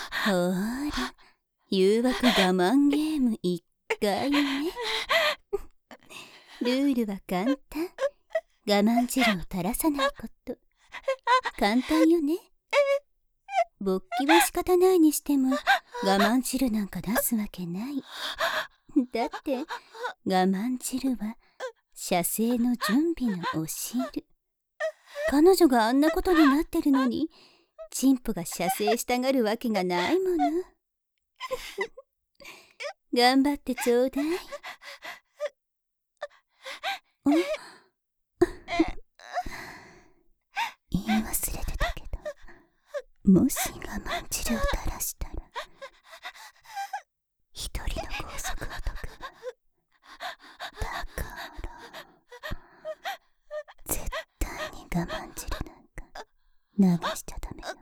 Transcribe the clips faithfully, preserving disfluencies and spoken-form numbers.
ほーら、誘惑我慢ゲームいっかいめ。ルールは簡単。我慢汁を垂らさないこと。簡単よね。勃起は仕方ないにしても我慢汁なんか出すわけない。だって我慢汁は射精の準備のお汁。彼女があんなことになってるのにチンポが射精したがるわけがないもの。頑張ってちょうだい。言い忘れてたけど、もし我慢汁を垂らしたら一人の拘束を解くわ。だから絶対に我慢汁なんか流しちゃダメよ。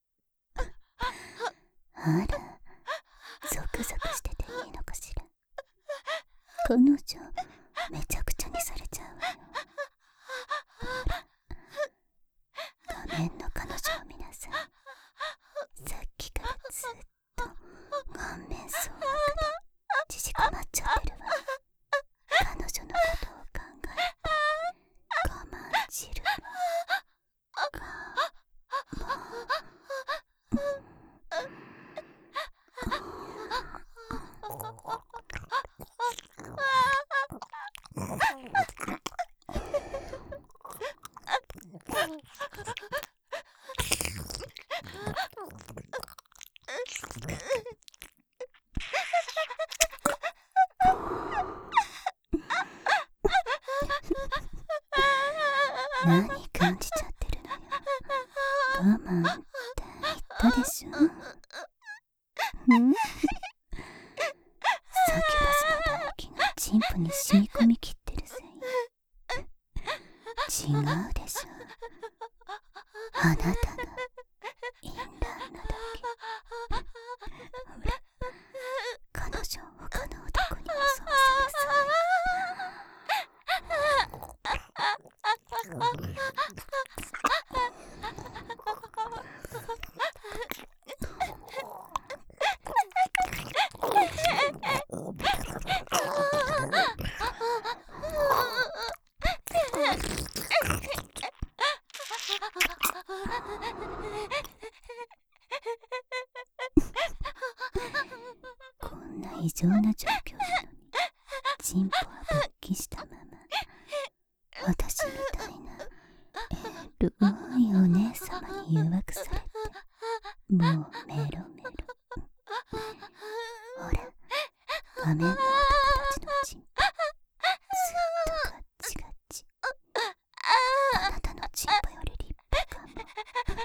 あら、ゾクゾクしてていいのかしら。彼女めちゃくちゃにされちゃうわよ。ほら、画面の彼女を見なさい。さっきからずっと顔面蒼白で縮こまっちゃってるわ。彼女のことを考えて我慢汁は我何感じちゃってるのよ。我慢って言ったでしょ。ん？サキュバスの唾液がチンポに染み込みきってるせい。違うでしょ。あなたがインランなだけ。ほら、彼女を他の男に襲わせなさい。こんな異常な状況なのにチンポは勃起したまま。私みたいなエロいお姉様に誘惑されてもうメロメロ。ほら、画面の男たちのチンポずっとガッチガッチ。あなたのチンポより立派かも。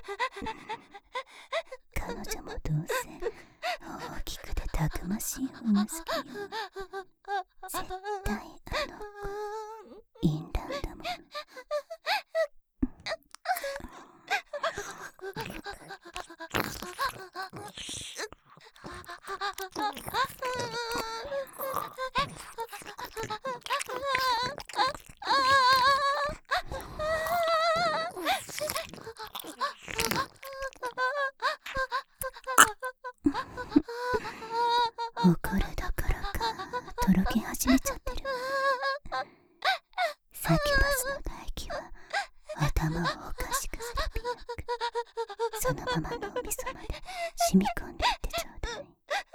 彼女もどうせ大きくてたくましい方が好きよ。絶対あの子インランだもの。怒るどころかとろけ始めちゃってるわ。サキュバスの唾液は頭をおかしくするびなく、そのまま脳みそまで染み込んでいってちょうだい。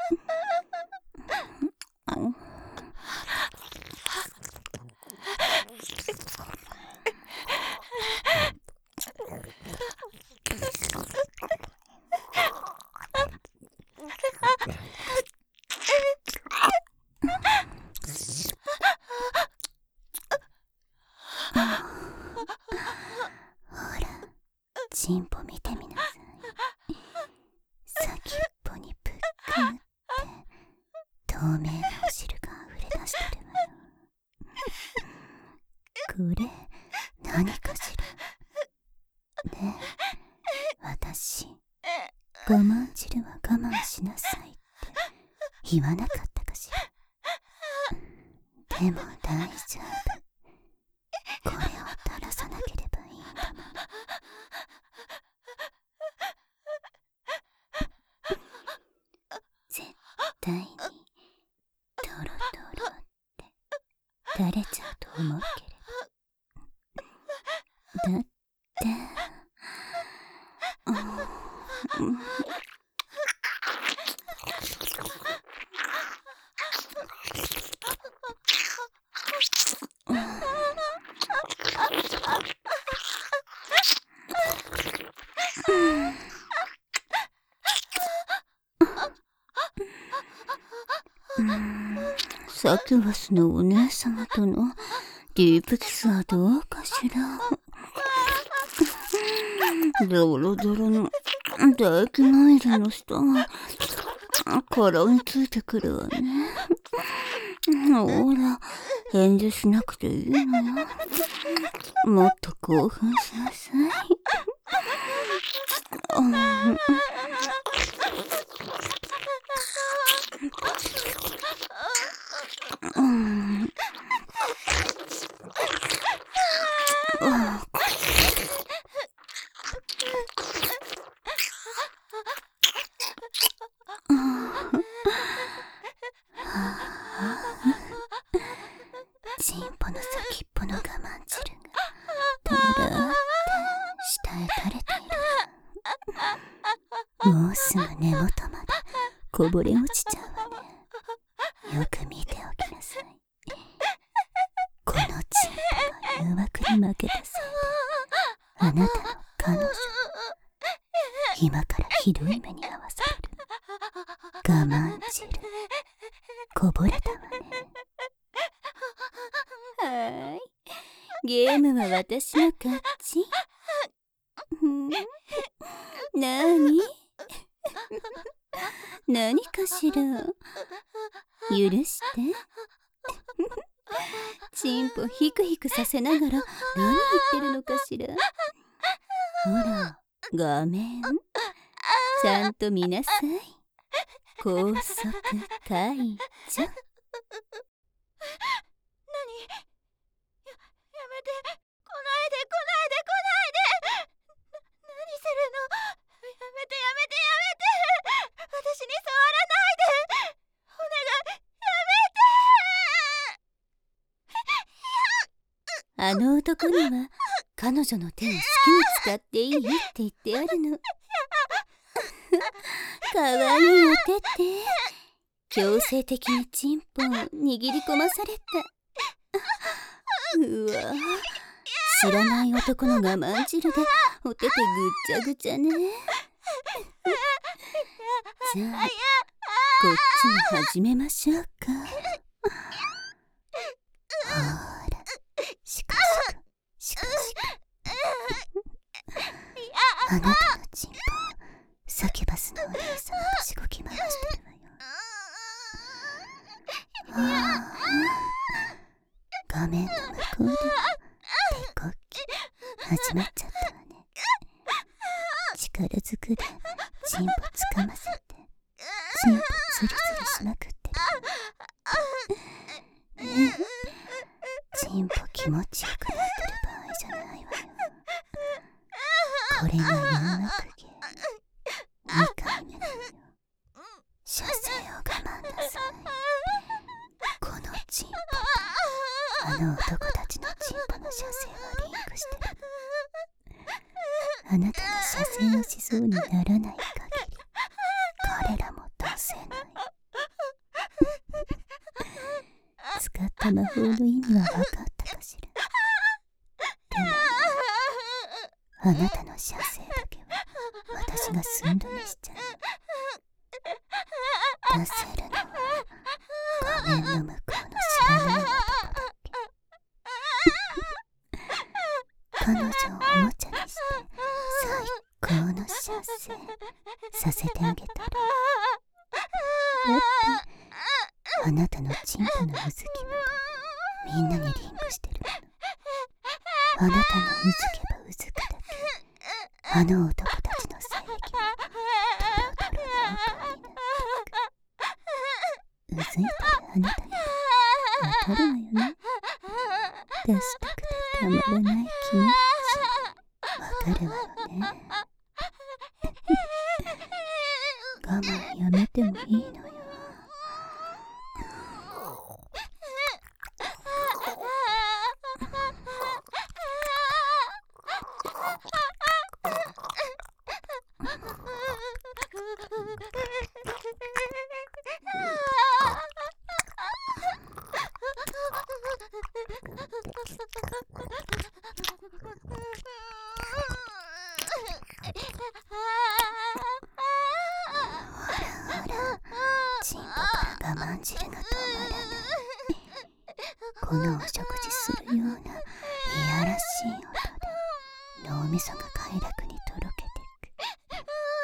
ほら、チンポ見てみなさい。先っぽにぷっくって透明なお汁が溢れ出してるわよ。これ何かしら。ねえ、私我慢汁は我慢しなさいって言わなかったかしら。でも大丈夫。これを垂らさなければいいんだもの。 体にトロトロって垂れちゃうと思うけれど、だって、うん、サキュバスのお姉様とのディープキスはどうかしら。ドロドロの唾液まみれの下が絡みついてくるわね。ほら、返事しなくていいのよ。もっと興奮しなさい。うん、チンポの先っぽの我慢汁がたらーって下へ垂れている。もうすぐ根元までこぼれ落ちちゃうわね。よく見ておきなさい。このチンポが誘惑に負けたせいで、あなたの彼女、今からひどい目に遭わされる。我慢汁こぼれたわね。はーい、ゲームは私の勝ち。なーに何かしら。許して。チンポヒクヒクさせながら何言ってるのかしら。ほら、ごめん。ちゃんと見なさい。拘束解除。何？や、やめて。来ないで、来ないで、来ないで。な、何するの？やめて、やめて、やめて。私に触らないで。お願い、やめて。 あの男には彼女の手を好きに使っていいって言ってあるの。かわいいお手手。強制的にチンポを握り込まされた。うわ、知らない男の我慢汁でお手手ぐっちゃぐちゃね。じゃあこっちも始めましょうか。ほら、シクシクシクシク。あなたのチンポサキュバスのお姉様としごき回してるわよ。ああ、画面の向こうでは手こき始まっちゃったわね。力ずくでチンポつかませてチンポツルツルしまくってる。ねえ、チンポ気持ちよくなってる場合じゃないわよ。これが誘惑芸にかいめなのよ。射精を我慢なさい。このチンポとあの男たちのチンポの射精はリンクしてる。あなたが射精をしそうにならない限り彼らも出せない。使った魔法の意味は分かったかしら。でもあなたの射精だけは私が寸止めしちゃう。出せるのは画面の向こうの知らない男だけ。彼女をおもちゃにして最高の射精させてあげたら。だってあなたのチンポのうずきまでみんなにリンクしてるの。あなたのうずけばうずくだけあの男たちの精液がドロドロの赤になっていく。うずいてるあなたにわかるわよね。出したくてたまらない気持ちわかるわよね。我慢やめてもいいのよ。 慢汁が止まらない。このお食事するようないやらしい音で脳みそが快楽にとろけて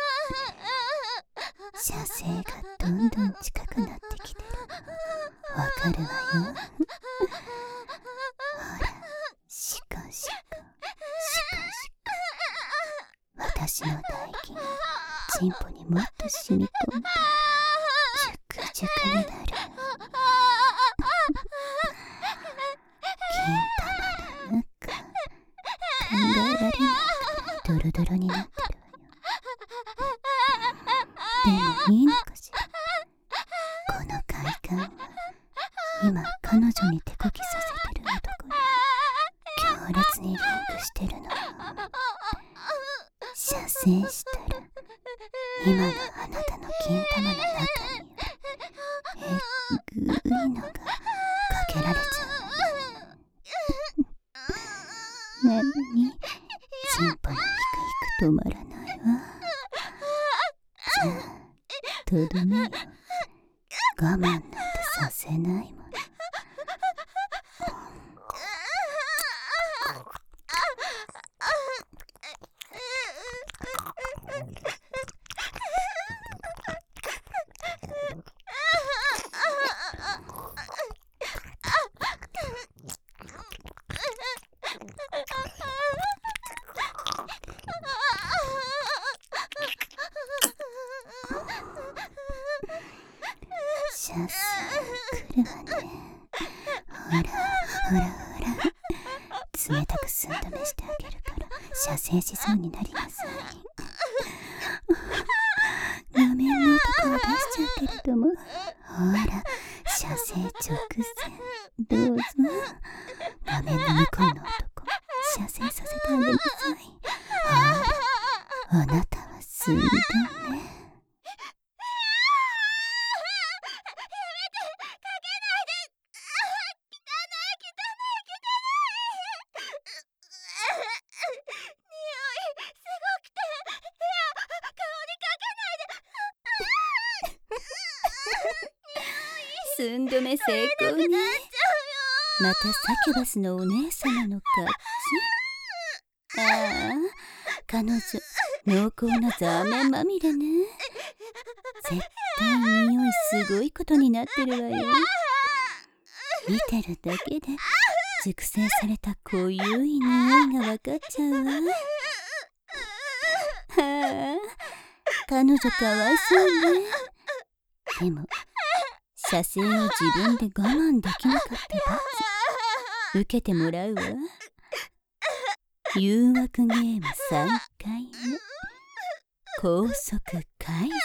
く。射精がどんどん近くなってきてるのわかるわよ。ほら、シコシコシコシコ。私の唾液がチンポにもっと染み込んでジュクジュクになる。金玉の中、考えられないくらいドロドロになってるわよ。でもいいのかしら。この快感は今彼女に手こきさせてる男に強烈にリンクしてるのよ。射精したら今のあなたの金玉の中にえぐいのがかけられちゃうのよ。なのにチンポのヒクヒク止まらないわ。じゃあとどめよ。我慢なんてさせないもの。射精来るわね。ほらほらほら、冷たく寸止めしてあげるから射精しそうになりなさい。画面の男を出しちゃうけれども、ほら射精直前、どうぞ画面の向こうの男射精させてあげなさい。ほら、あなたは寸止め。寸止め成功ね。またサキュバスのお姉様の勝ち。ああ、彼女濃厚なザーメンまみれね。絶対匂いすごいことになってるわよ。見てるだけで熟成された濃ゆい匂いがわかっちゃうわ。はあ、彼女かわいそうね。でも射精を自分で我慢できなかった罰受けてもらうわ。誘惑ゲームさんかいめ、高速解除。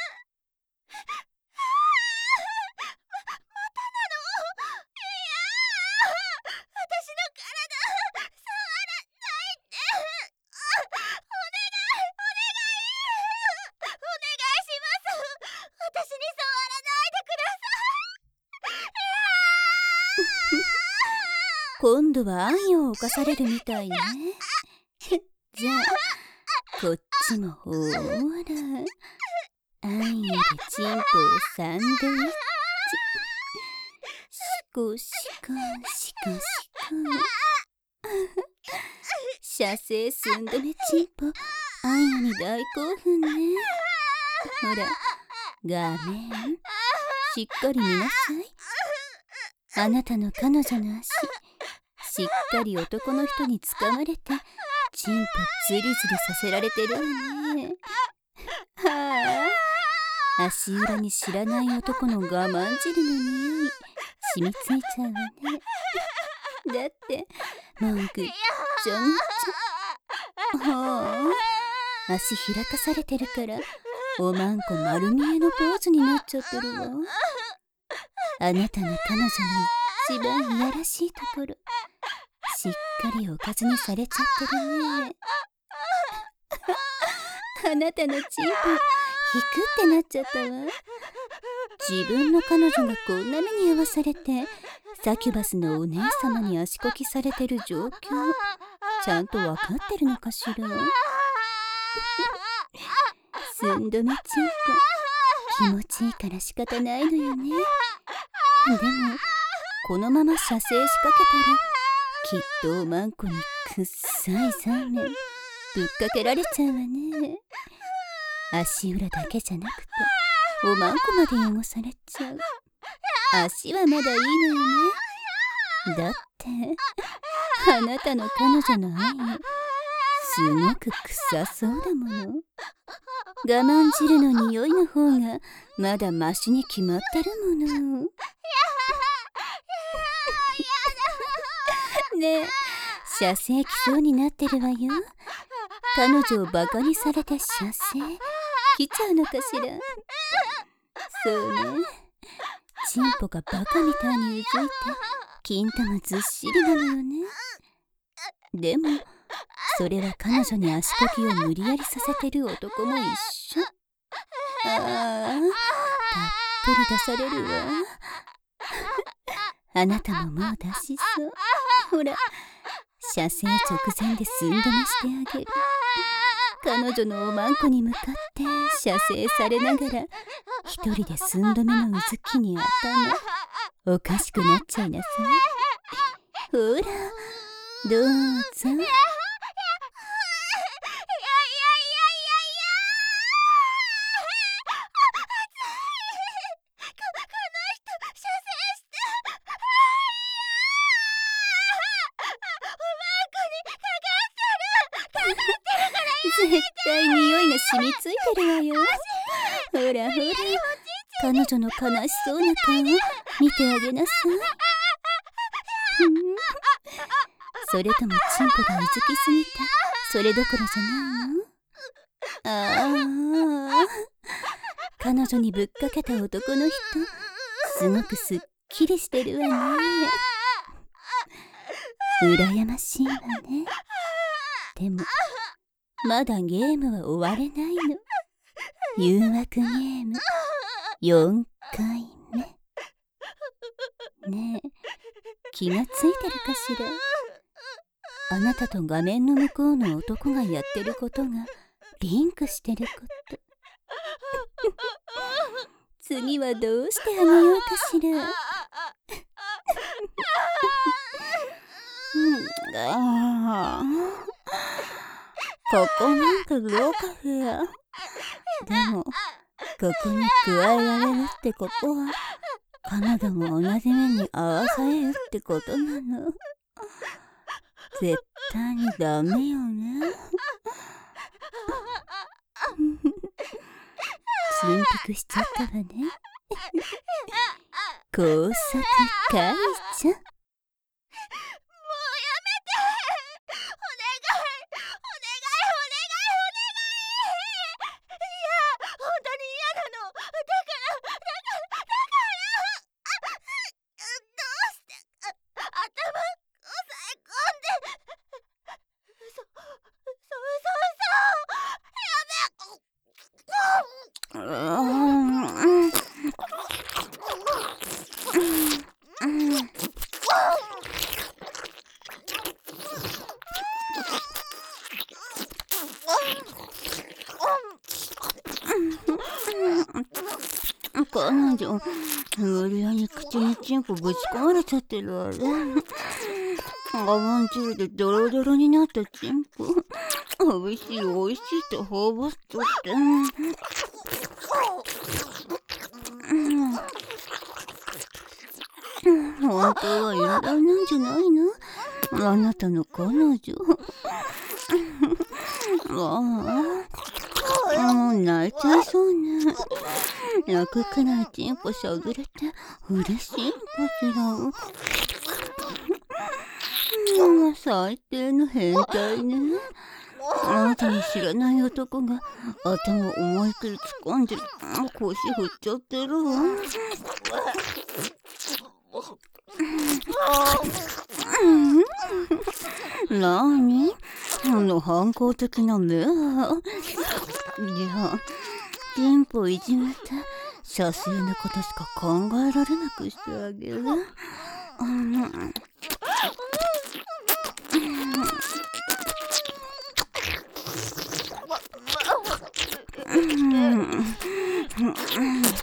今度は愛を犯されるみたいね。じゃあこっちもほーら、愛よりチンポをサンドイッチ。シコシコシコシコ。射精寸止めチンポ、愛よに大興奮ね。ほら画面しっかり見なさい。あなたの彼女の足しっかり男の人に掴まれてチンポズリズリさせられてるわね。はあ、足裏に知らない男の我慢汁の匂い染みついちゃうわね。だってもうぐっちょんちょ。ほう、足開かされてるからおまんこ丸見えのポーズになっちゃってるわ。あなたの彼女の一番いやらしいところしっかりおかずにされちゃってるね。あなたのチンポ引くってなっちゃったわ。自分の彼女がこんな目に遭わされてサキュバスのお姉様に足こきされてる状況ちゃんと分かってるのかしら。寸止めチンポ気持ちいいから仕方ないのよね。でもこのまま射精しかけたらきっとおまんこにくっさいザーメンぶっかけられちゃうわね。足裏だけじゃなくておまんこまで汚されちゃう。足はまだいいのよね。だってあなたの彼女の愛すごく臭そうだもの。我慢汁の匂いの方がまだマシに決まってるもの。ねえ、射精来そうになってるわよ。彼女をバカにされて射精来ちゃうのかしら。そうね、チンポがバカみたいにうずいて金玉ずっしりなのよね。でもそれは彼女に足こぎを無理やりさせてる男も一緒。ああ、たっぷり出されるわ。あなたももう出しそう。ほら、射精直前で寸止めしてあげる。彼女のおまんこに向かって射精されながら一人で寸止めのうずきに頭おかしくなっちゃいなさい。ほら、どうぞ。絶対匂いが染みついてるわよ。ほらほら、彼女の悲しそうな顔見てあげなさい。それともチンポがうずきすぎてそれどころじゃないの？ああ、彼女にぶっかけた男の人すごくすっきりしてるわね。羨ましいわね。でもまだゲームは終われないの。誘惑ゲームよんかいめ。ねえ、気がついてるかしら。あなたと画面の向こうの男がやってることがリンクしてること。次はどうしてあげようかしら。ああ、ここなんかどうかしら。でもここに加えられるってことは彼女も同じ目に合わされるってことなの。絶対にダメよね。振幅しちゃったわね。工作解除。彼女、無理やり口にチンポぶち込まれちゃってるわね。我慢汁でドロドロになったチンポ、おいしいおいしいって頬張っとって。本当は油断なんじゃないの？あなたの彼女。ああ、もう泣いちゃいそうね。泣くくらいチンポしゃぐれて嬉しいのかしら。もう最低の変態ね。あなたの知らない男が頭思いっきり突っ込んで腰振っちゃってるわ。なーにあの反抗的な目は。じゃあチンポいじめて射精のことしか考えられなくしてあげる。あのうん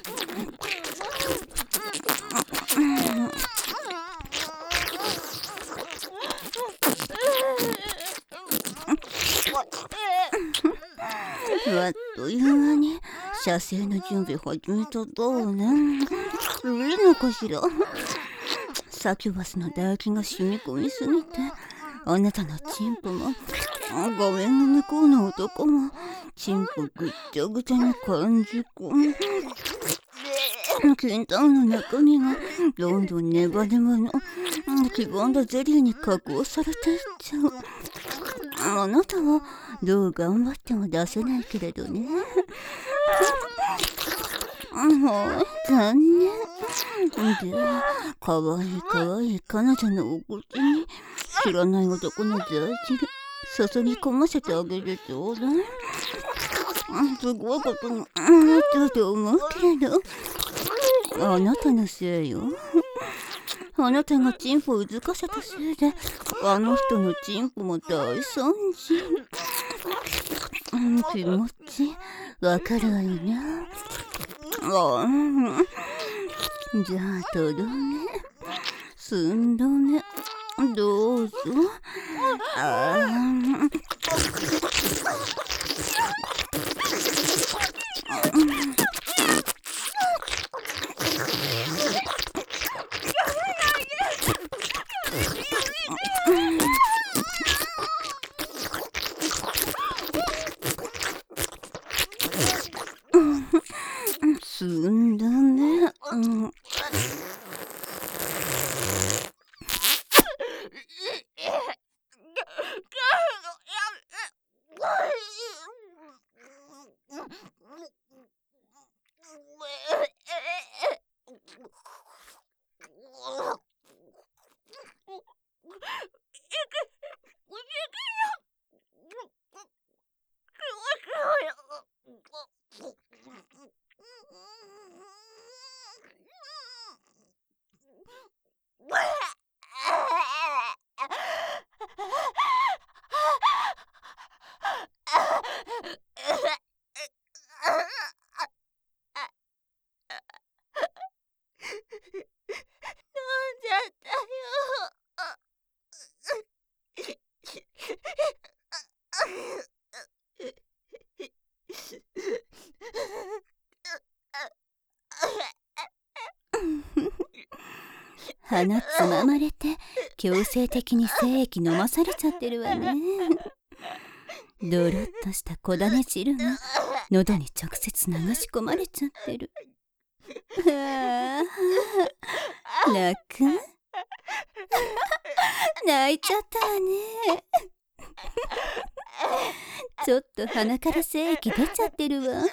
射精の準備始めただわね。いいのかしら。サキュバスの唾液が染み込みすぎて、あなたのチンポも画面の向こうの男もチンポぐっちゃぐちゃに感じ込む。金玉の中身がどんどんネバネバの黄ばんだゼリーに加工されていっちゃう。あなたはどう頑張っても出せないけれどね。もう残念。ではかわいいかわいい彼女のお口に知らない男の唾液注ぎ込ませてあげるちょうだい。すごいことになったと思うけれど、あなたのせいよ。あなたがチンポをうずかせたせいで、あの人のチンポも大惨事。気持ちわかるわよね。ああ、じゃあとどめ、寸止め、どうぞ。ああ。済んだね。うん。鼻つままれて強制的に精液飲まされちゃってるわね。ドロッとした小種汁が喉に直接流し込まれちゃってる。ああ、泣く？泣いちゃったわね。ちょっと鼻から精液出ちゃってるわ。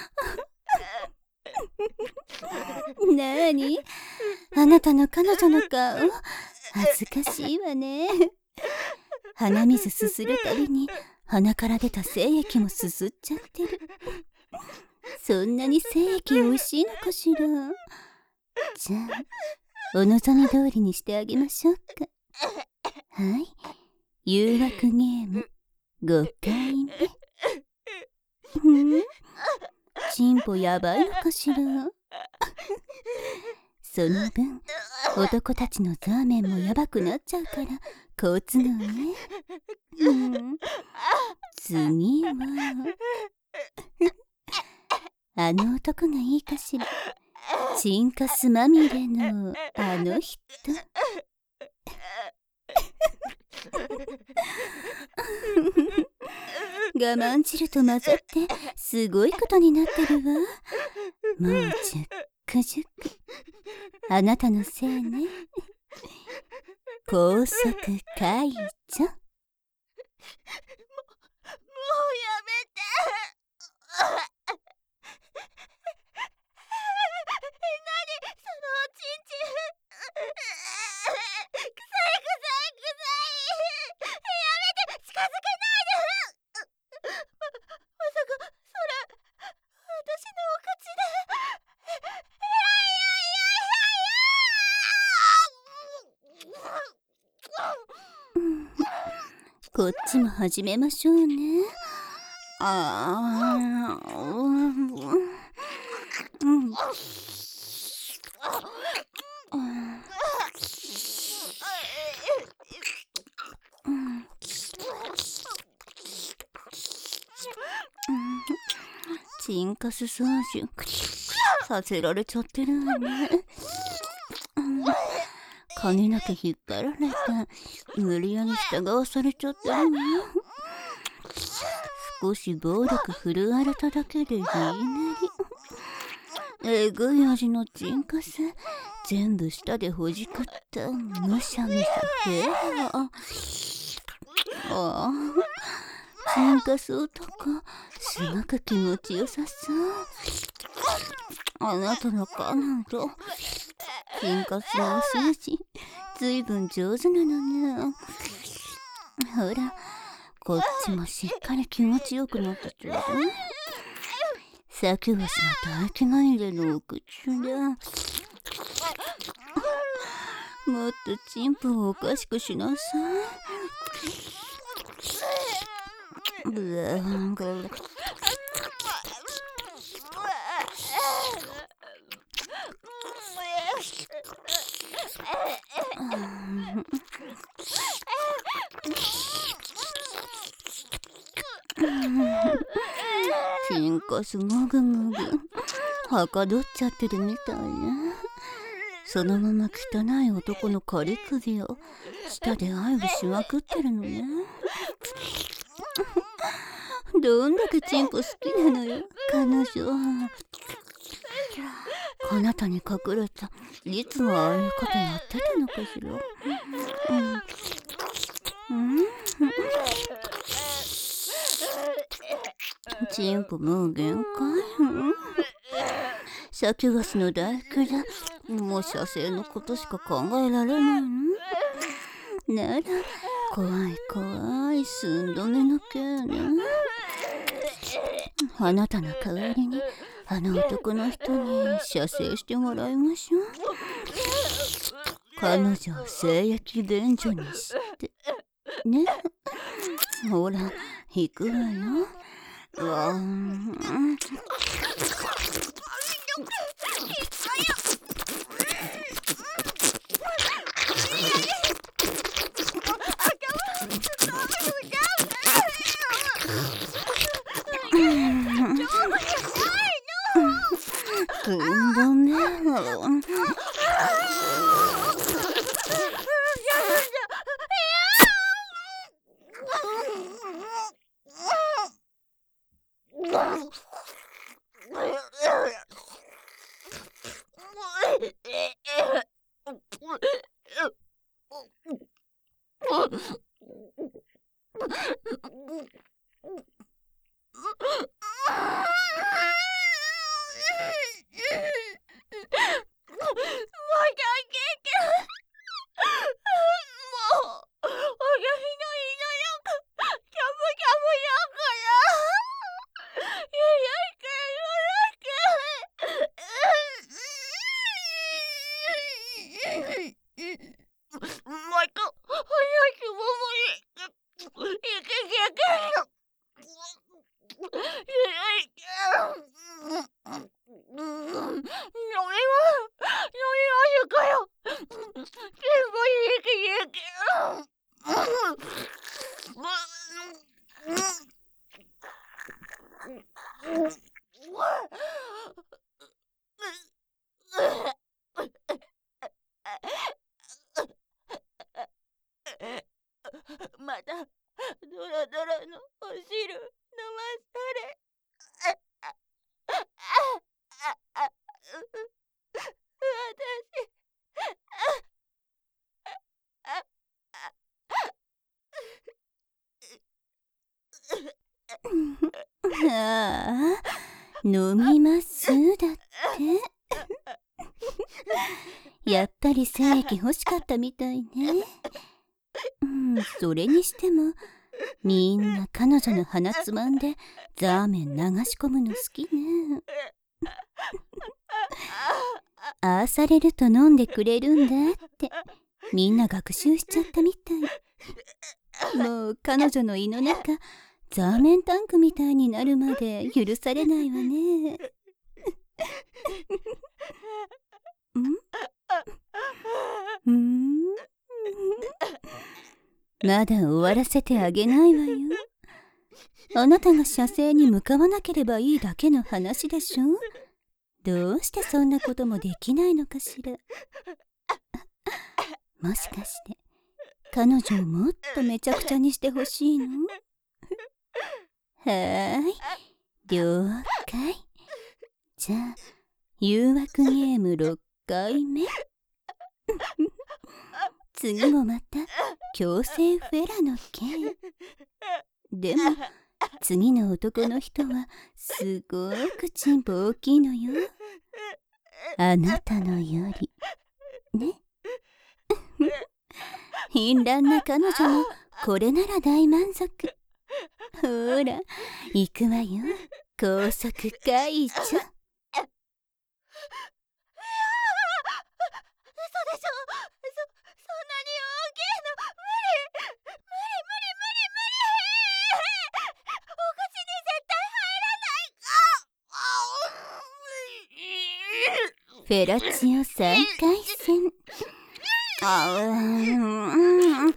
なーに？あなたの彼女の顔、恥ずかしいわね。鼻水すするたびに鼻から出た精液もすすっちゃってる。そんなに精液おいしいのかしら。じゃあお望み通りにしてあげましょうか。はい、誘惑ゲームごかいめ。ん？チンポやばいのかしら。その分男たちのザーメンもやばくなっちゃうから好都合ね。うん、次はあの男がいいかしら。チンカスまみれのあの人。我慢汁と混ざってすごいことになってるわ。もうじゅっくじゅっく。あなたのせいね。拘束解除。もう、もうやめて。何そのおちんちん。臭い臭い臭い。やめて、近づけないで。ま、まさかそれ私のお口で。 こっちも始めましょうね。ああ、うん、うん、チンカカス掃除させられちゃってるわね。髪の毛引っ張られて無理やり従わされちゃってるわ。少し暴力振るわれただけでいいねり。えぐい味のチンカス全部舌でほじくったむしゃむしゃへああチンカス男すごく気持ちよさそう。あなたの彼女チンカスのお掃除ずいぶん上手なのね。ほらこっちもしっかり気持ちよくなったちょうだい。先越しの唾液まみれのお口だ。もっとチンポをおかしくしなさい。ブワーガラチンカスもぐもぐはかどっちゃってるみたいね。そのまま汚い男の刈り首を舌で愛撫しまくってるのね。どんだけチンポ好きなのよ彼女。あなたに隠れたいつもああいうことやってたのかしら。うん、うん、チンポもう限界。先越しの大工じゃもう射精のことしか考えられないのなら怖い怖い寸止めの刑ね。あなたの代わりにあの男の人に射精してもらいましょう。彼女を精液便所にしてね。ほら行くわよ。うわーうんだね。またドロドロのお汁飲まされ私ああ飲みますだってやっぱり精液欲しかったみたいね。うん、それにしてもみんな彼女の鼻つまんでザーメン流し込むの好きね。ああされると飲んでくれるんだってみんな学習しちゃったみたい。もう彼女の胃の中ザーメンタンクみたいになるまで許されないわね。ん？ん？まだ終わらせてあげないわよ。 あなたが射精に向かわなければいいだけの話でしょ。どうしてそんなこともできないのかしら。もしかして彼女をもっとめちゃくちゃにしてほしいの？はーい、了解。じゃあ誘惑ゲームろっかいめ。次もまた強制フェラの件。でも次の男の人はすごくチンポ大きいのよ。あなたのよりね。貧乱な彼女もこれなら大満足。ほら行くわよ、高速解除。嘘でしょ。そ、そんなに大きいの無理無理無理無理。無理無理。お口に絶対入らない。フェラチオさんかい戦。あうん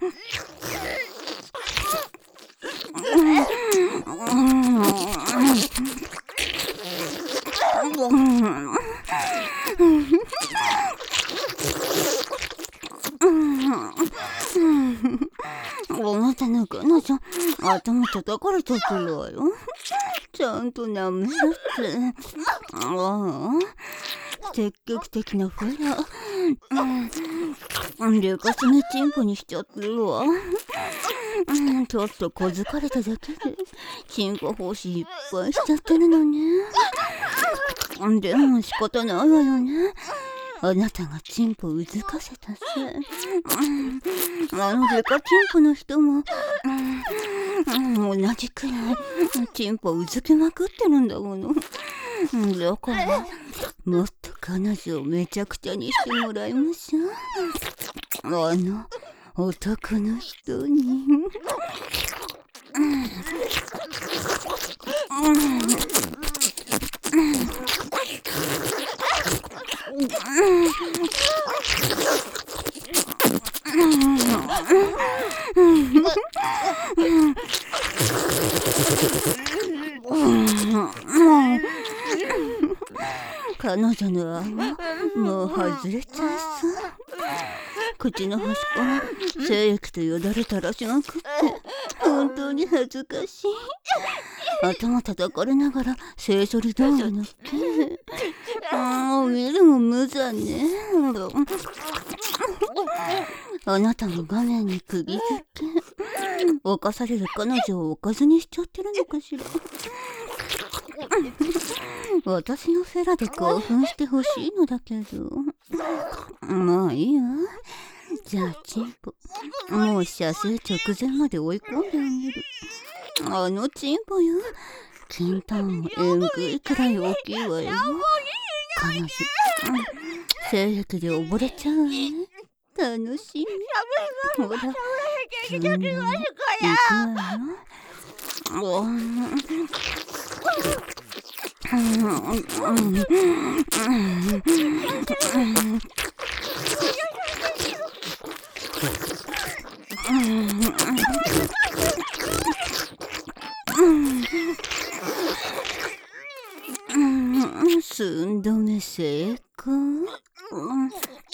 あなたの彼女、頭叩かれちゃってるわよ。ちゃんと舐めるって。ああ、積極的なフェラ。うん、でかすぎチンポにしちゃってるわ。うん、ちょっと小疲れただけでチンポ欲しいっぱいしちゃってるのね。でも仕方ないわよね。あなたがチンポうずかせたせい。うん、あのデカチンポの人も、うんうん、同じくらいチンポうずきまくってるんだもの。だからもっと彼女をめちゃくちゃにしてもらいましょう。あの男の人に。彼女の顎もう外れちゃいそう。口の端から精液とよだれ垂らしまくって本当に恥ずかしい。頭叩かれながら性処理道具のっけ。ああ、見るも無残ね。あなたの画面に釘付け。犯される彼女をおかずにしちゃってるのかしら。私のフェラで興奮してほしいのだけど。まあいいわ。じゃあチンポ、もう射精直前まで追い込んであげる。あのチンポよ。金玉もえんぐいくらい大きいわよ。彼女、うん、精液で溺れちゃうわね。楽しみ。ほら、ずんだん行くわよ。寸止め成功。うん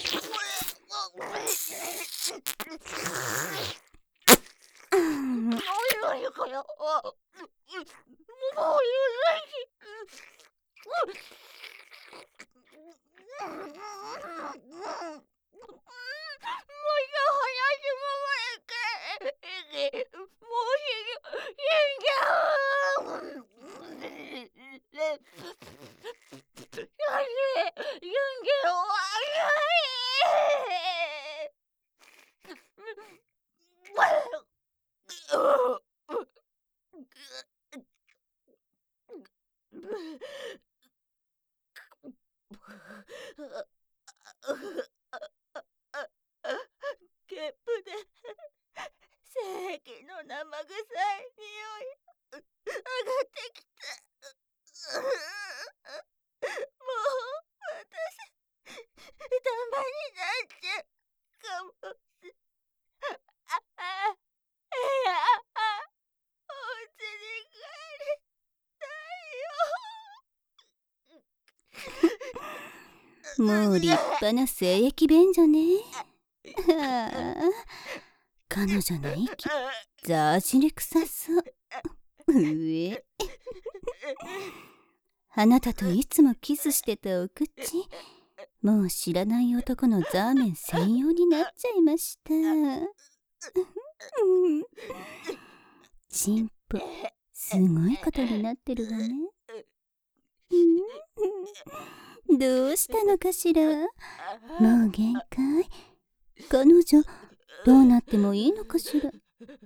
ゲップで精液の生臭い匂い上がってきた。もう私ダメになっちゃうかもしああいやお家に帰もう立派な精液便所ね。はあ、彼女の息ザージル臭そう。うえあなたといつもキスしてたお口、もう知らない男のザーメン専用になっちゃいました。チンポすごいことになってるわね。どうしたのかしら。もう限界。彼女どうなってもいいのかしら。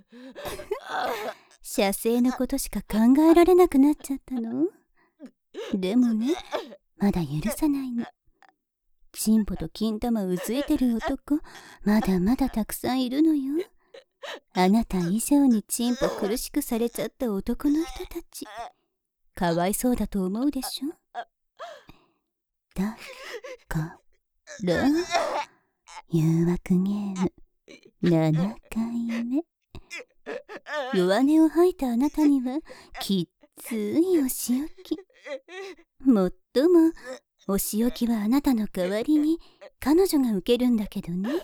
射精のことしか考えられなくなっちゃったの。でもね、まだ許さないの。チンポと金玉うずいてる男、まだまだたくさんいるのよ。あなた以上にチンポ苦しくされちゃった男の人たち、かわいそうだと思うでしょ。だから誘惑ゲームななかいめ。弱音を吐いたあなたにはきっついお仕置き。もっともお仕置きはあなたの代わりに彼女が受けるんだけどね。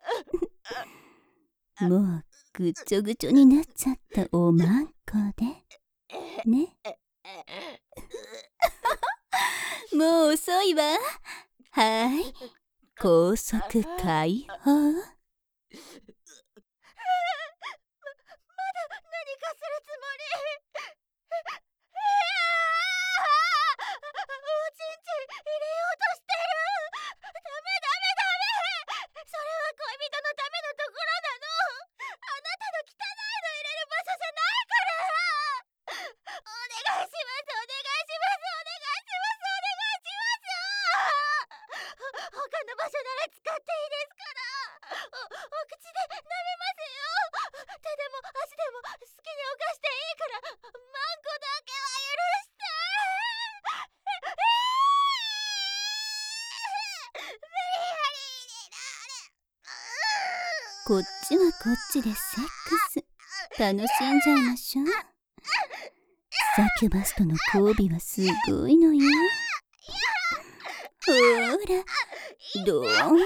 もうぐちょぐちょになっちゃったおまんこでね。もう遅いわ。はい、高速解放。まだ何かするつもり。おちんちん入れようとしてる。ダメダメダメ。それは恋人のためのところなの。あなたの汚いの入れる場所じゃないから。お願いしますお願いしますお願いしますお願いします。他の場所なら使っていいですから。お, お口で舐めますよ。手でも足でも好きに犯していいから、マンコだけは許して。 こっちはこっちでセックス楽しんじゃいましょう。サキュバスとの交尾はすごいのよ。ほらどーん。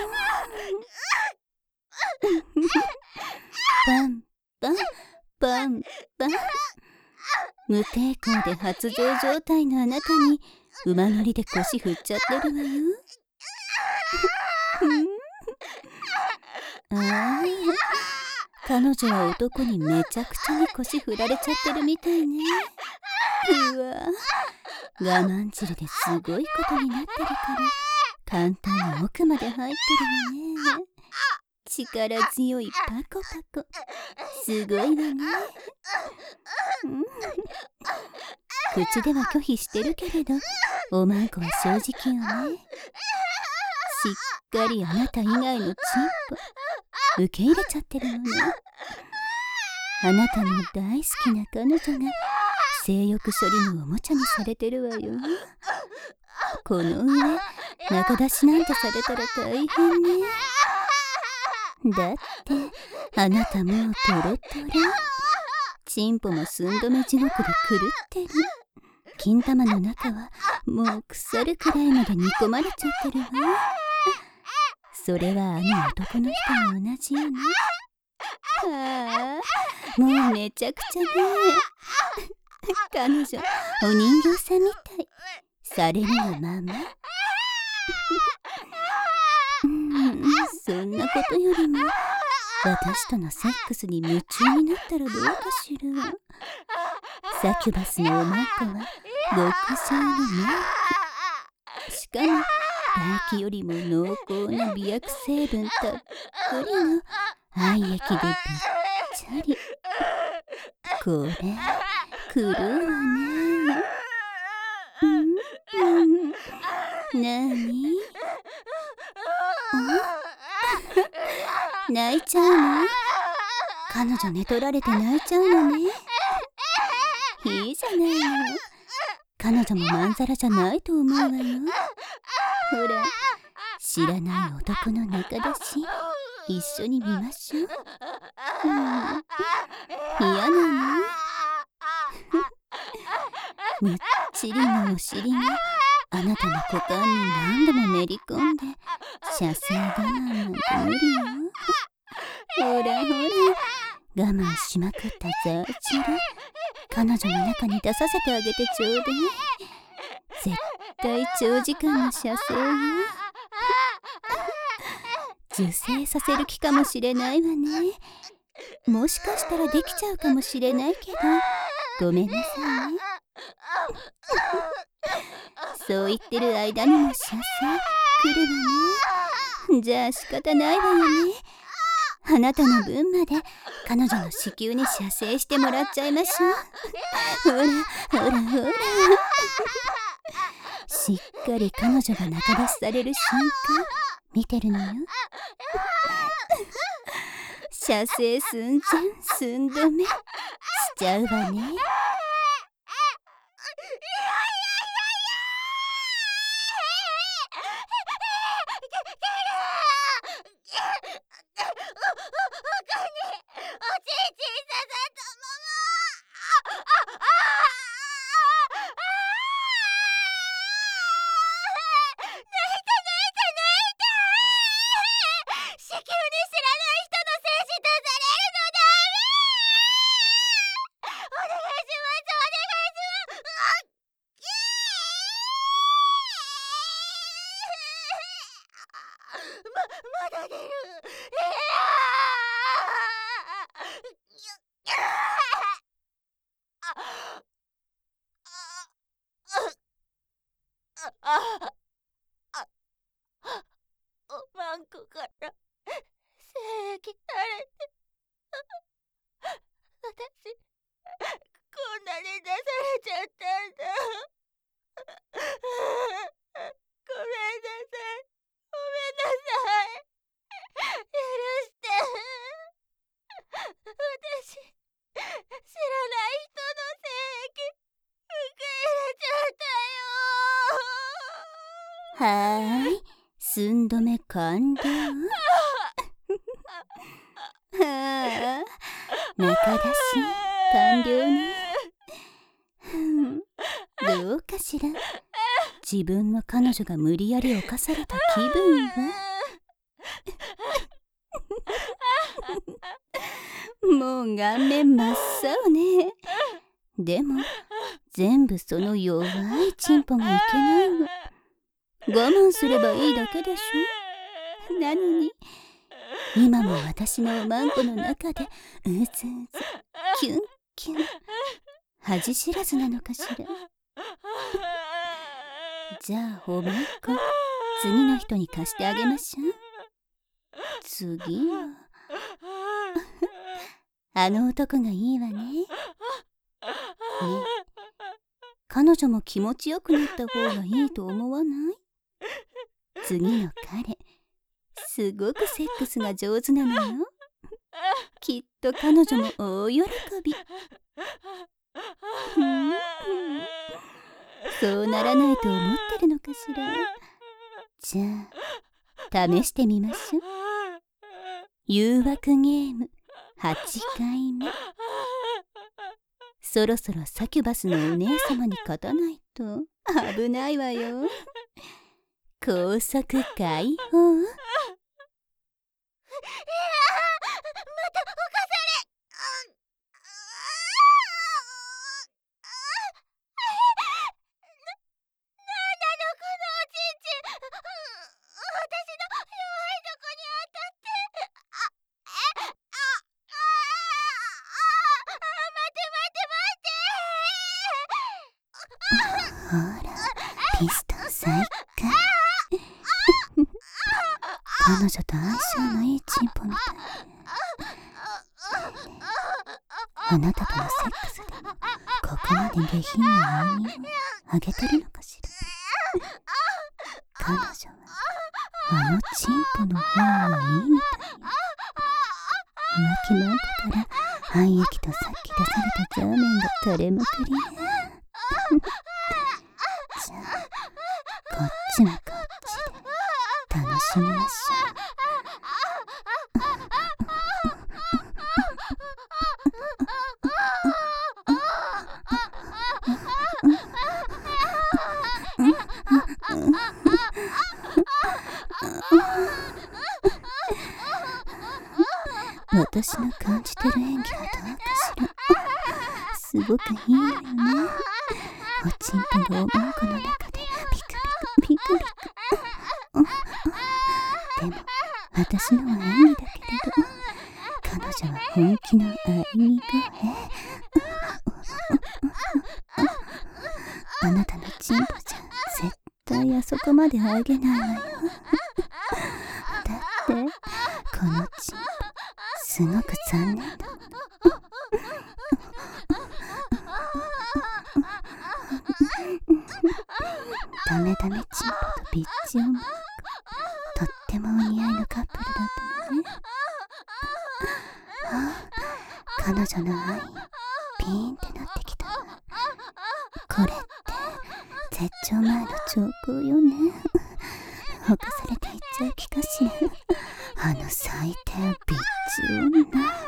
パンパンパンパン。無抵抗で発情状態のあなたに馬乗りで腰振っちゃってるわよ。ああ、彼女は男にめちゃくちゃに腰振られちゃってるみたいね。うわ、我慢汁ですごいことになってるから簡単に奥まで入ってるわね。力強いパコパコすごいわね。うん、口では拒否してるけれどおまんこは正直よね。しっかりあなた以外のチンポ受け入れちゃってるのね。あなたの大好きな彼女が性欲処理のおもちゃにされてるわよ。この上中出しなんてされたら大変ね。だってあなたもうトロトロ、チンポも寸止め地獄で狂ってる。金玉の中はもう腐るくらいまで煮込まれちゃってるわ。それはあの男の人も同じよね。はあ、もうめちゃくちゃね。彼女お人形さんみたい。されるがまま。うん、そんなことよりも私とのセックスに夢中になったらどうかしら。サキュバスのおまんこは極上のミルク、しかも唾液よりも濃厚な美薬成分たっぷりの愛液でびっちゃり。これ狂うわね。うんうん、なに泣いちゃうの？彼女寝取られて泣いちゃうのね。いいじゃないの。彼女もまんざらじゃないと思うわよ。ほら、知らない男の中出し一緒に見ましょう。うん、嫌なの？むっちりのお尻があなたの股間に何度もめり込んで射精我慢なんて無理よ。ほらほら、我慢しまくったザーチル、彼女の中に出させてあげてちょうだい。絶対長時間の射精よ。受精させる気かもしれないわね。もしかしたらできちゃうかもしれないけど、ごめんなさいね。そう言ってる間にも射精来るわね。じゃあ仕方ないわよね。あなたの分まで彼女の子宮に射精してもらっちゃいましょう。ほらほらほら。しっかり彼女が中出しされる瞬間見てるのよ。射精寸前寸止めしちゃうわね。 まだ出る。おまんこから精液垂れて、私こんなに出されちゃったんだ。ごめんなさい、ごめんなさい、許して。私、知らない人の精液受け入れちゃったよ。 はーい、寸止め完了。はあ、中出し完了ね。どうかしら、自分の彼女が無理やり犯された気分は。もう顔面真っ青ね。でも全部その弱いチンポがいけないの。我慢すればいいだけでしょ。なのに今も私のおまんこの中でうずうずキュンキュン、恥知らずなのかしら。じゃあおまんこ次の人に貸してあげましょう。次はあの男がいいわね。ね、彼女も気持ちよくなった方がいいと思わない？次の彼、すごくセックスが上手なのよ。きっと彼女も大喜び。そうならないと思ってるのかしら。じゃあ試してみましょう。誘惑ゲームはちかいめ。そろそろサキュバスのお姉様に勝たないと危ないわよ。高速解放。いや、 また犯され。なんなのこのおちんちん。私の弱いとこに当たって。あ、え、あ、あ、あ、待って待って待って。 ほら、ピストン最下。彼女と相性のいいチンポみたいね。あなたとのセックスでもここまで下品な歩みをあげてるのかしら。彼女はあのチンポの方がいいみたいよ。浮気マンコから廃液とさっき出されたザーメンが垂れまくりね。じゃあこっちはこっちで楽しみましょう。 私の感じてる演技はどうかしら。すごくいいのよね。おちんぽがおまんこの中でピクピクピクピク。でも私のは演技だけれど、彼女は本気の愛に声。あなたのチンポじゃ絶対あそこまであげないわよ。だってこのチンポすごく残念だもの。ダメダメチンポとビッチオンマンコ、とってもお似合いのカップルだったのね。ああ、彼女の愛ピーンってなってきたわ。これって絶頂前の兆候よね。犯されていっちゃう気かしら。あの最低ビッチ女。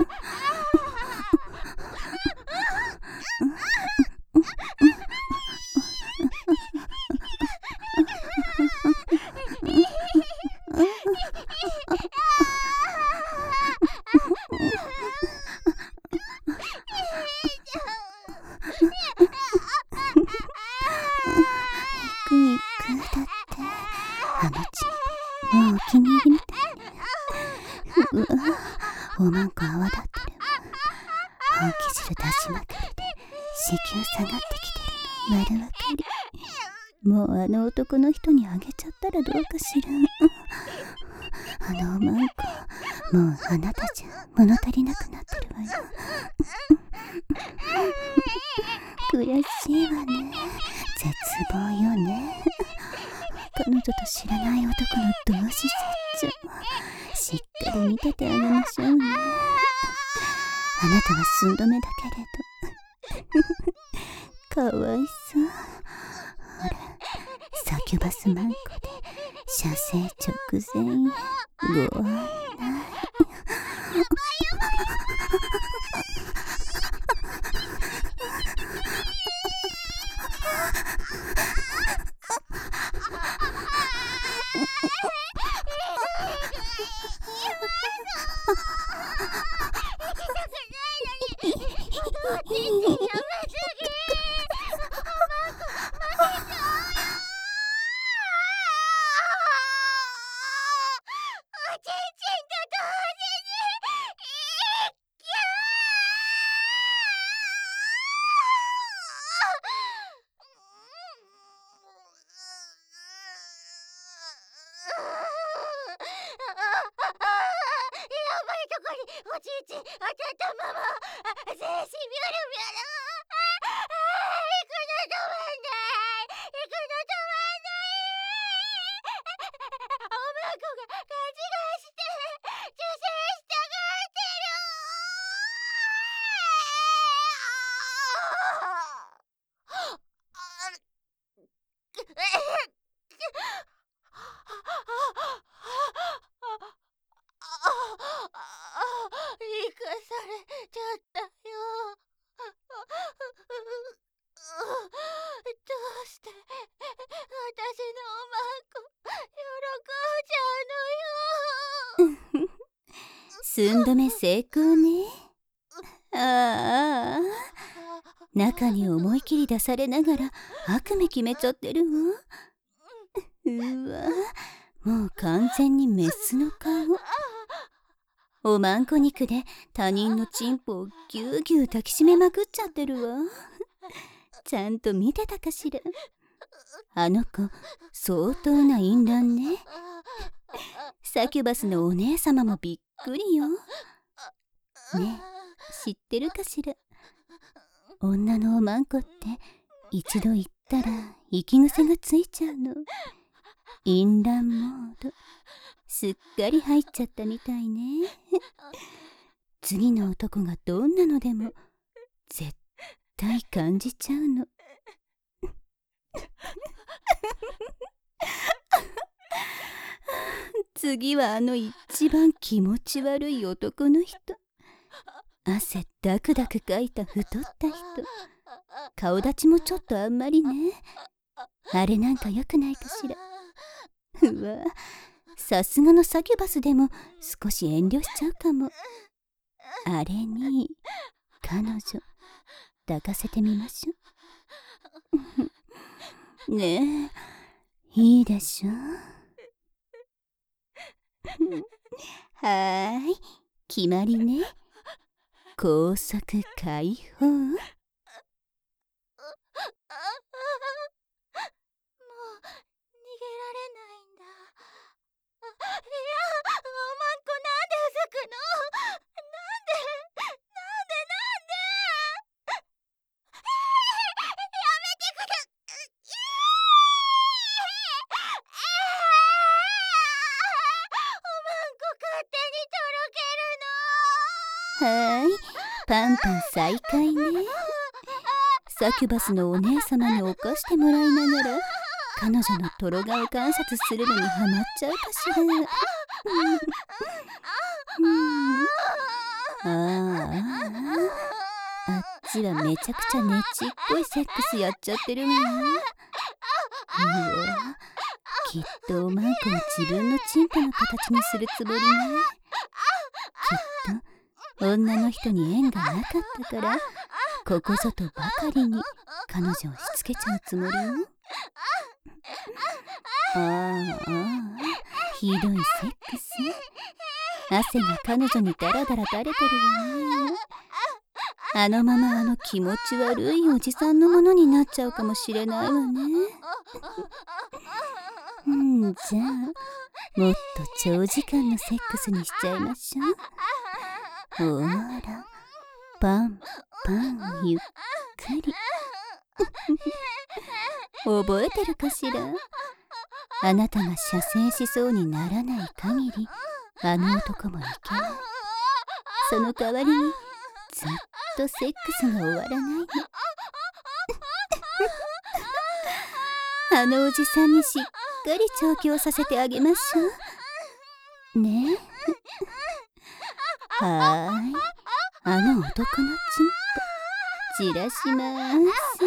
もうお気に入りみたいね。うわ、おまんこ泡立ってるわ。本気汁出しまくりで子宮下がってきてるの丸わかり。もうあの男の人にあげちゃったらどうかしら。あのおまんこ、もうあなたじゃ物足りなくなってるわよ。悔しいわね。絶望よね。彼女と知らない男の同時絶頂、しっかり見ててあげましょうね。あなたは寸止めだけれどかわいそう。ほら、サキュバスマンコで射精直前へご案内。 おちんちん当たったまま精子ビュルビュル。ああ、行くの止まんない。行くの止まんない。おまんこが勘違いして受精したがってる。生かされちゃったよ。どうして私のおまんこ喜んじゃうのよ。 寸止め成功ね。ああ、中に思い切り出されながら悪夢決めちゃってるわ。うわ、もう完全にメスの顔。おまんこ肉で他人のチンポをぎゅうぎゅう抱きしめまくっちゃってるわ。ちゃんと見てたかしら。あの子相当な淫乱ね。サキュバスのお姉様もびっくりよ。ねえ、知ってるかしら。女のおまんこって一度行ったら息癖がついちゃうの。淫乱モードすっかり入っちゃったみたいね。次の男がどんなのでも絶対感じちゃうの。次はあの一番気持ち悪い男の人。汗ダクダクかいた太った人。顔立ちもちょっとあんまりね。あれなんか良くないかしら。うわ、さすがのサキュバスでも少し遠慮しちゃうかも。 あれに彼女抱かせてみましょう。ねえ、いいでしょ。はーい、決まりね。高速解放。 もう逃げられないんだ。いや、おまんこなんでうずくの？なんでなんでなんでやめてくれ。おまんこ勝手にとろけるの。 はーい、パンパン再開ね。サキュバスのお姉様に犯してもらいながら彼女のトロ顔観察するのにハマっちゃうかしら。うん、ああ、あっちはめちゃくちゃねちっこいセックスやっちゃってるわよ。うわ、きっとおまんこを自分のチンポの形にするつもりね。きっと女の人に縁がなかったからここぞとばかりに彼女をしつけちゃうつもりよ。ああ、ああ、ひどいセックス。汗が彼女にダラダラ垂れてるわね。あのままあの気持ち悪いおじさんのものになっちゃうかもしれないわね。うん、じゃあもっと長時間のセックスにしちゃいましょう。ほら、パンパンゆっくり。覚えてるかしら。あなたが射精しそうにならない限りあの男もいけない。その代わりにずっとセックスが終わらないの。あのおじさんにしっかり調教させてあげましょうね。はーい、あの男のチンポ散らしまーす。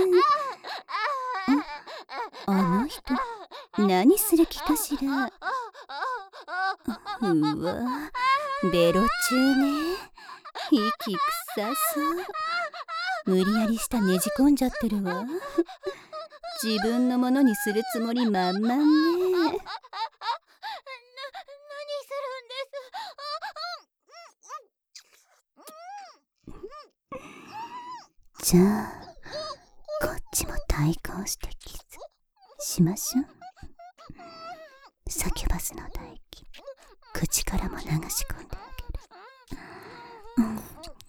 あ、あの人何する気かしら。うわ、ベロ中ね。息臭そう。無理やり舌ねじ込んじゃってるわ。自分のものにするつもり満々ね。な、何するんです。 じゃあこっちも対抗してキスしましょう。サキュバスの唾液口からも流し込んであげる。うん、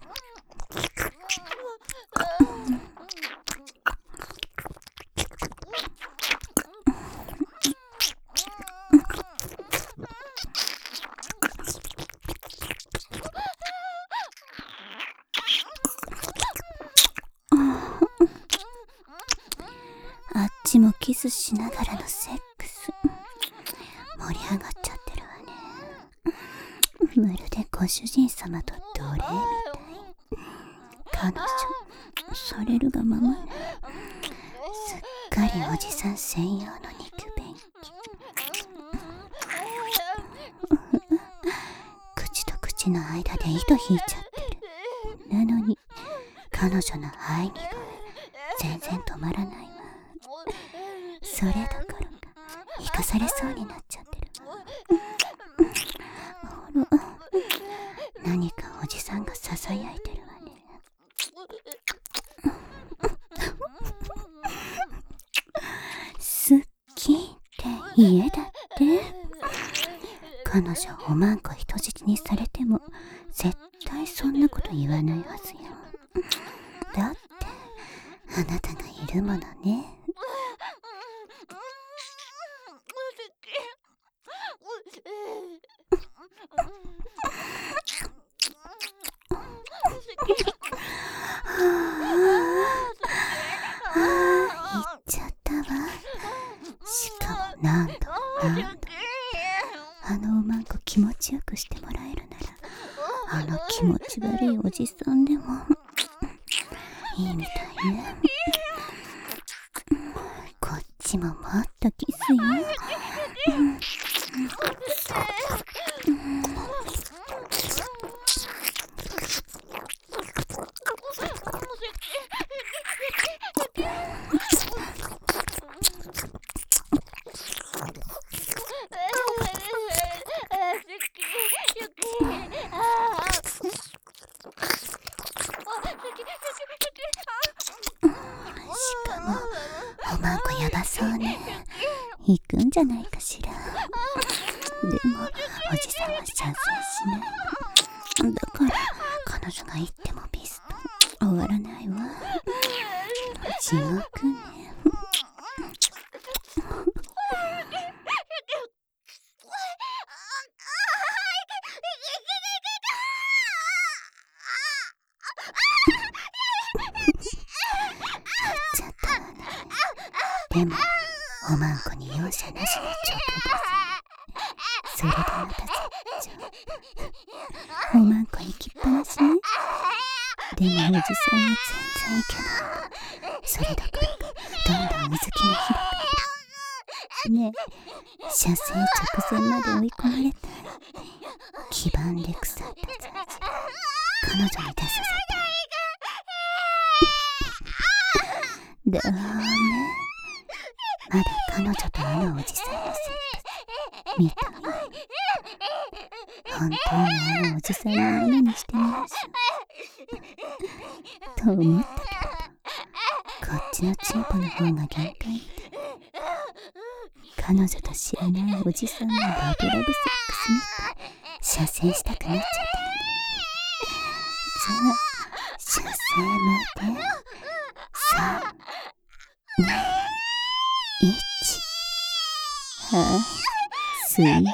あっちもキスしながらのセックス盛り上がっちゃってるわね。まるでご主人様と奴隷みたい。彼女されるがままね。すっかりおじさん専用の肉便器。口と口の間で糸引いちゃってる。なのに彼女の喘ぎ声全然止まらないわ。それどころか生かされそうになっちゃってるわ。あら、何かおじさんがささやいてるわね。好きって言えだって。彼女おまんこ人質にされても絶対そんなこと言わないはずよ。だってあなたがいるものね。言っちゃったわ。しかも何度も何度。あのおまんこ気持ちよくしてもらえるならあの気持ち悪いおじさんでもいいみたいね。こっちももっとキスよ。 じゃないかしら。でもおじさんは賛成しないの。だから彼女が言ってもピストン終わらないわ。地獄ね。ちょっとでもおまんこに容赦なしの直です。それでまた絶頂。おまんこ行きっぱなしね。でもおじさんは全然いけない。それどころかどんどんうずきが広くねえ、射精直前まで追い込まれたい。黄ばんで腐った材質彼女に出させたい。ダメ、まだ彼女とあのおじさんのセックス見たい。本当にあのおじさんのものにしてみましょうと思ったけど、こっちのチンポの方が限界みたい。彼女と知らないおじさんのラブラブセックス見て射精したくなっちゃったよね。じゃあ射精までさん、に、いち。はい、吸い止め。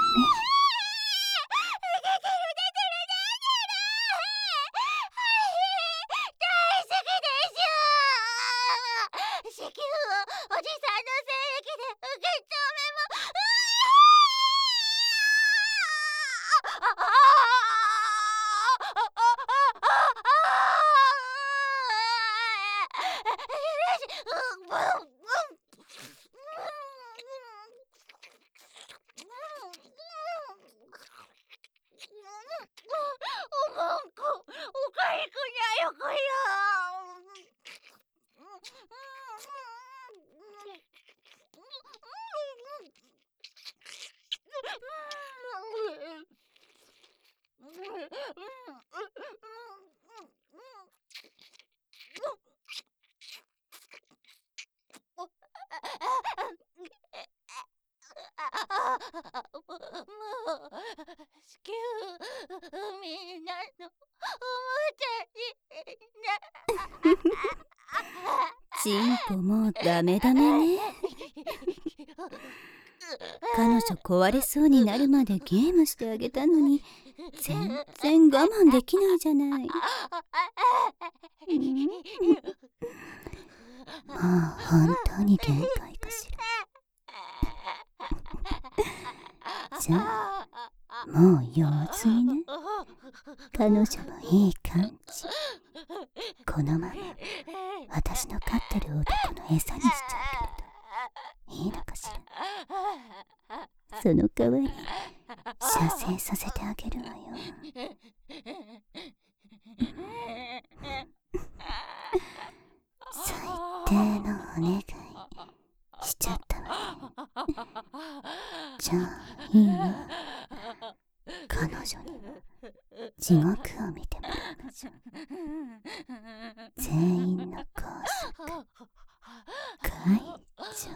地球みんなのおもちゃにチンポもうダメダメね。彼女壊れそうになるまでゲームしてあげたのに全然我慢できないじゃない。もう本当に限界かしら。じゃあもう用済みね。彼女もいい感じ。このまま私の飼ってる男の餌にしちゃうけれどいいのかしら。その代わり射精させてあげるわよ。最低のお願いしちゃったわね。じゃあいいわ。彼女に地獄を見てもらいましょう。全員の拘束解除。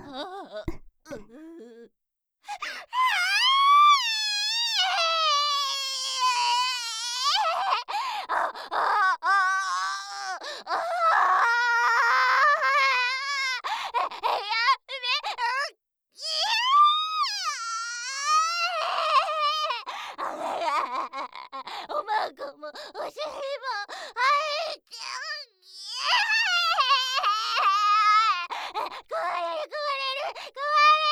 おまんこもお尻も入って壊れる壊れる壊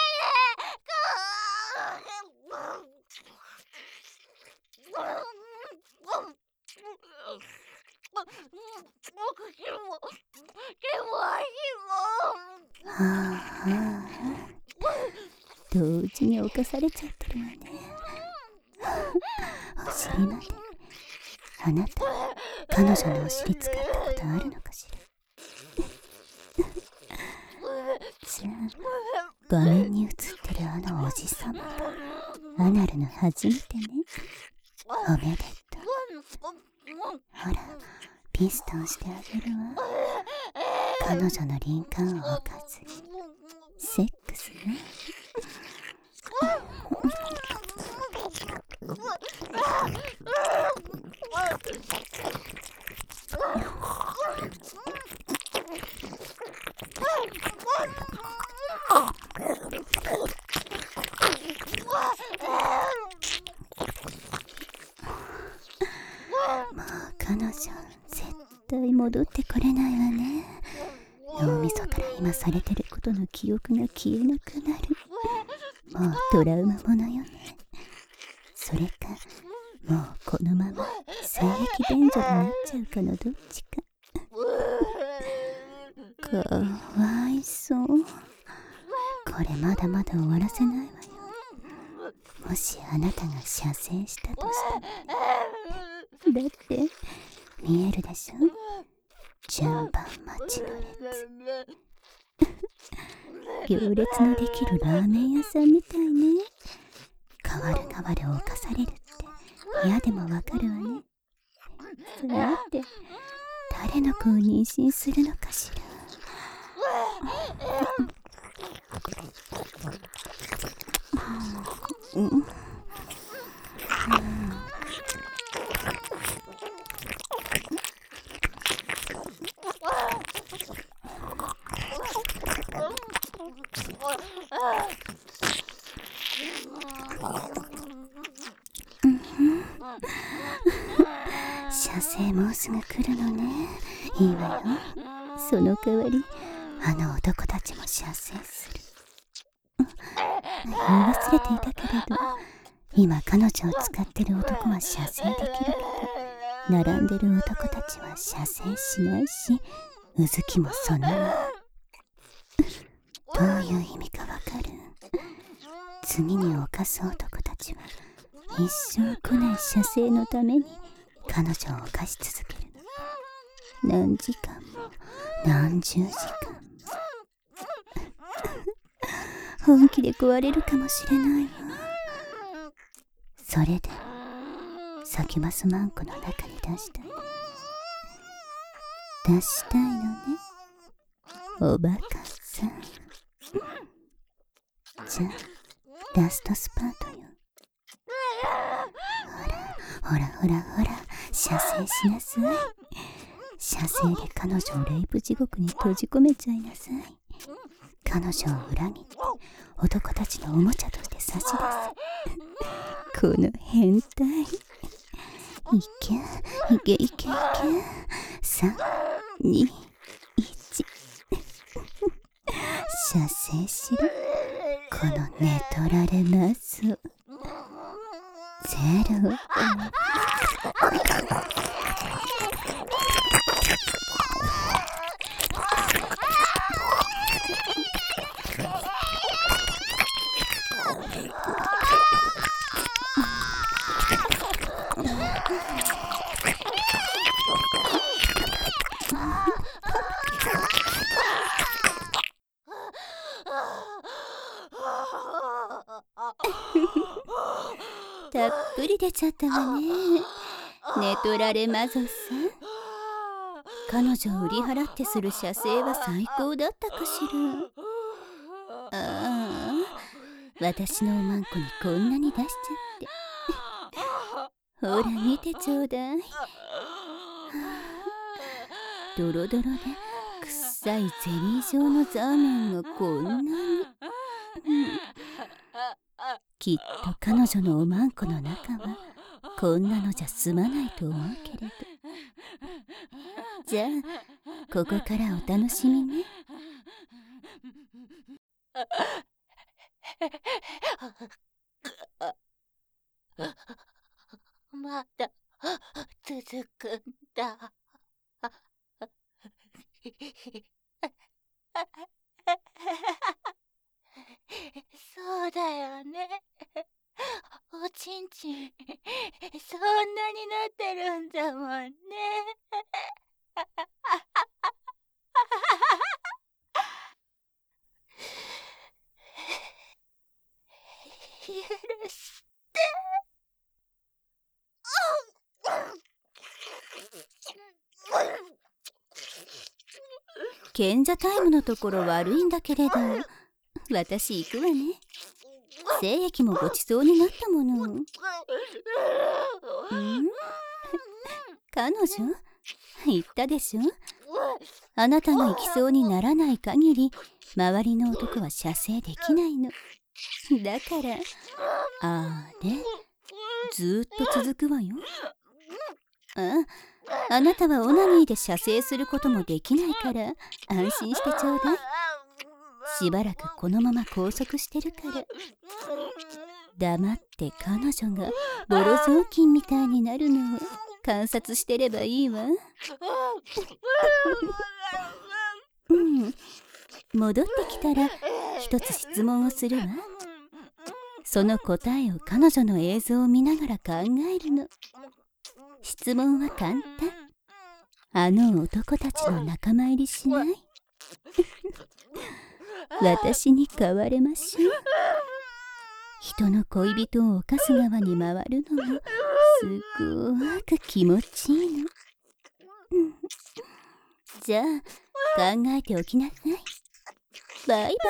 れるはあ、同時に侵されちゃってるわね。お尻まで。あなた彼女のお尻使ったことあるのかしら。じゃあ画面に映ってるあのおじさまがアナルの初めてね。おめでとう。ほらピストンしてあげるわ。彼女の輪郭を置かずセックスね。 彼女絶対戻ってこれないわね。脳みそから今されてることの記憶が消えなくなる。もうトラウマものよね。それかもうこのまま性癖便所になっちゃうかのどっちか。かわいそう。これまだまだ終わらせないわよ。もしあなたが射精したとしたら、だって見えるでしょ、順番待ちの列。行列のできるラーメン屋さんみたいね。代わる代わる犯されるって嫌でもわかるわね。それって誰の子を妊娠するのかしら。うん、うん、射精もうすぐ来るのね。いいわよ。その代わりあの男たちも射精する。言い忘れていたけれど、今彼女を使ってる男は射精できるけど、並んでる男たちは射精しないし、うずきもそのまま。どういう意味かわかる？次に犯す男たちは一生来ない射精のために彼女を犯し続けるの。何時間も何十時間も。本気で壊れるかもしれないわ。それでサキュバスマンコの中に出したい。出したいのね、おバカさん。じゃあラストスパートよ。ほらほらほらほら、射精しなさい。射精で彼女をレイプ地獄に閉じ込めちゃいなさい。彼女を裏切って男たちのおもちゃとして差し出す。この変態。いけいけいけいけ。さんにいち。射精しろ、この寝取られマスを。ゼロ。たっぷり出ちゃったわね。寝取られマゾさん。彼女を売り払ってする射精は最高だったかしら。ああ、私のおまんこにこんなに出しちゃって。ほら見てちょうだい。ドロドロで臭いゼリー状のザーメンがこんなに、うん、きっと彼女のおまんこの中はこんなのじゃ済まないと思うけれど。じゃあここからお楽しみね。 まだ続くんだ。そうだよね。おちんちんそんなになってるんだもんね。許して。 賢者タイムのところ悪いんだけれど、私行くわね。 精液もごちそうになったもの。ん？彼女？言ったでしょ。あなたが行きそうにならない限り周りの男は射精できないの。だからあれずーっと続くわよ。ああ、あなたはオナニーで射精することもできないから安心してちょうだい。しばらくこのまま拘束してるから。黙って彼女がボロ雑巾みたいになるのを観察してればいいわ。うん、戻ってきたら一つ質問をするわ。その答えを彼女の映像を見ながら考えるの。質問は簡単。あの男たちの仲間入りしない？私に代われましょう。人の恋人を犯す側に回るのもすごく気持ちいいの。じゃあ考えておきなさい。バイバイ。